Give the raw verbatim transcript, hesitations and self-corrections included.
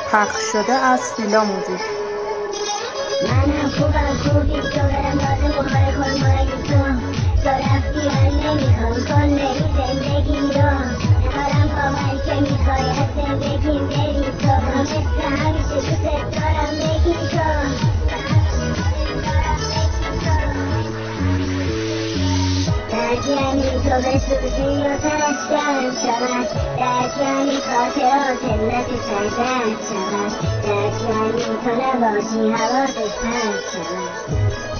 پخش شده از فیلا موزیک. منم خوبم خوبی تو برم لازم بخوره کن مایی تو تو رفتی من نمیخوام کن بری زندگی رو ندارم باور که میخوای از زندگیم بری تو مثل همیشه دوست دارم بگی تو درک یعنی تو بسوزی و تنش گرم شود درک یعنی خاطرات علت سرزد شود درک یعنی تو نباشی حواسش پرد شود